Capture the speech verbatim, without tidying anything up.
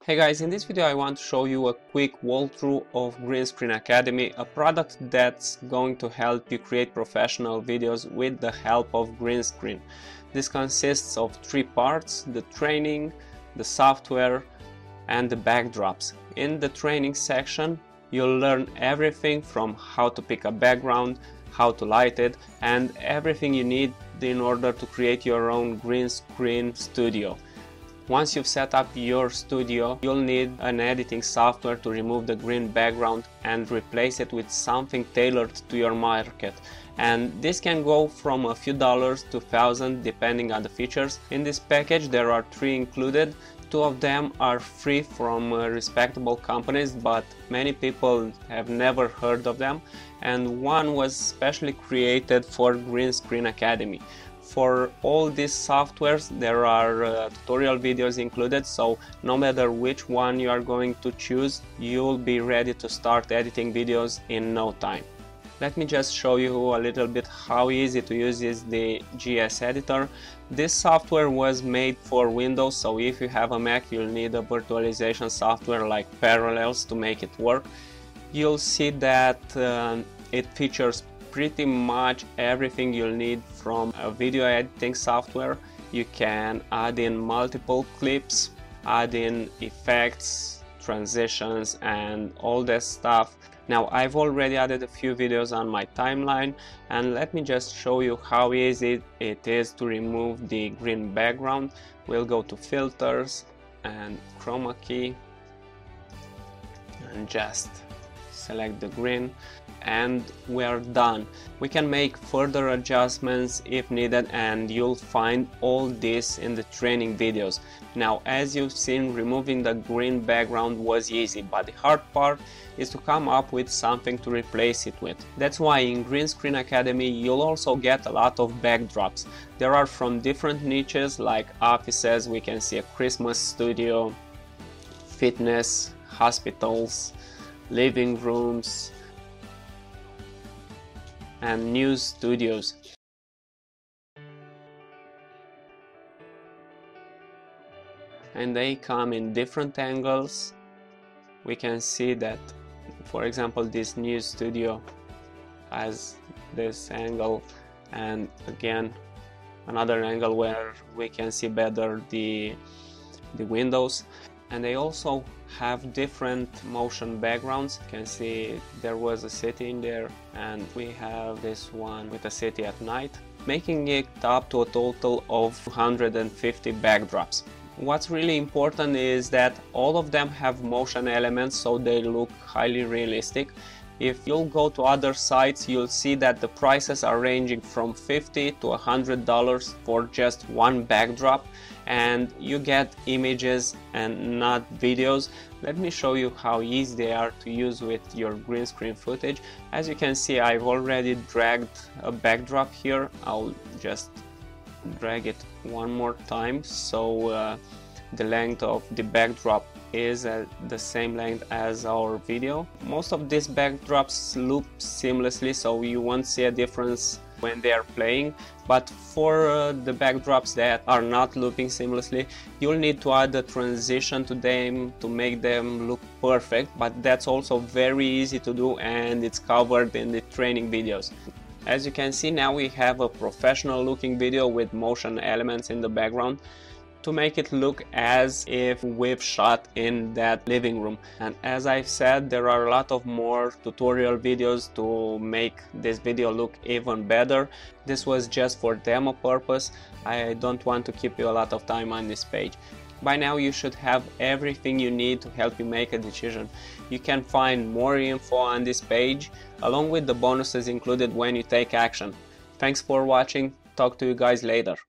Hey guys, in this video I want to show you a quick walkthrough of Green Screen Academy, a product that's going to help you create professional videos with the help of green screen. This consists of three parts: the training, the software, and the backdrops. In the training section, you'll learn everything from how to pick a background, how to light it, and everything you need in order to create your own green screen studio. Once you've set up your studio, you'll need an editing software to remove the green background and replace it with something tailored to your market. And this can go from a few dollars to thousands depending on the features. In this package there are three included. Two of them are free from uh, respectable companies, but many people have never heard of them. And one was specially created for Green Screen Academy. For all these softwares there are uh, tutorial videos included, so no matter which one you are going to choose, you'll be ready to start editing videos in no time. Let me just show you a little bit how easy to use is the G S Editor. This software was made for Windows, so if you have a Mac you'll need a virtualization software like Parallels to make it work. You'll see that uh, it features pretty much everything you'll need from a video editing software. You can add in multiple clips, add in effects, transitions, and all that stuff. Now I've already added a few videos on my timeline, and let me just show you how easy it is to remove the green background. We'll go to filters and chroma key and just select the green, and we're done. We can make further adjustments if needed, and you'll find all this in the training videos. Now, as you've seen, removing the green background was easy, but the hard part is to come up with something to replace it with. That's why in Green Screen Academy you'll also get a lot of backdrops. There are from different niches like offices, we can see a Christmas studio, fitness, hospitals, living rooms, and news studios. And they come in different angles. We can see that, for example, this news studio has this angle, and again another angle where we can see better the the windows. And they also have different motion backgrounds. You can see there was a city in there, and we have this one with a city at night, making it up to a total of two hundred fifty backdrops. What's really important is that all of them have motion elements, so they look highly realistic. If you'll go to other sites, you'll see that the prices are ranging from fifty to one hundred dollars for just one backdrop, and you get images and not videos. Let me show you how easy they are to use with your green screen footage. As you can see, I've already dragged a backdrop here. I'll just drag it one more time so uh, the length of the backdrop is at the same length as our video. Most of these backdrops loop seamlessly, so you won't see a difference when they are playing, but for uh, the backdrops that are not looping seamlessly, you'll need to add a transition to them to make them look perfect, but that's also very easy to do, and it's covered in the training videos. As you can see, now we have a professional looking video with motion elements in the background to make it look as if we've shot in that living room. And as I've said, there are a lot of more tutorial videos to make this video look even better. This was just for demo purpose. I don't want to keep you a lot of time on this page. By now you should have everything you need to help you make a decision. You can find more info on this page, along with the bonuses included when you take action. Thanks for watching. Talk to you guys later.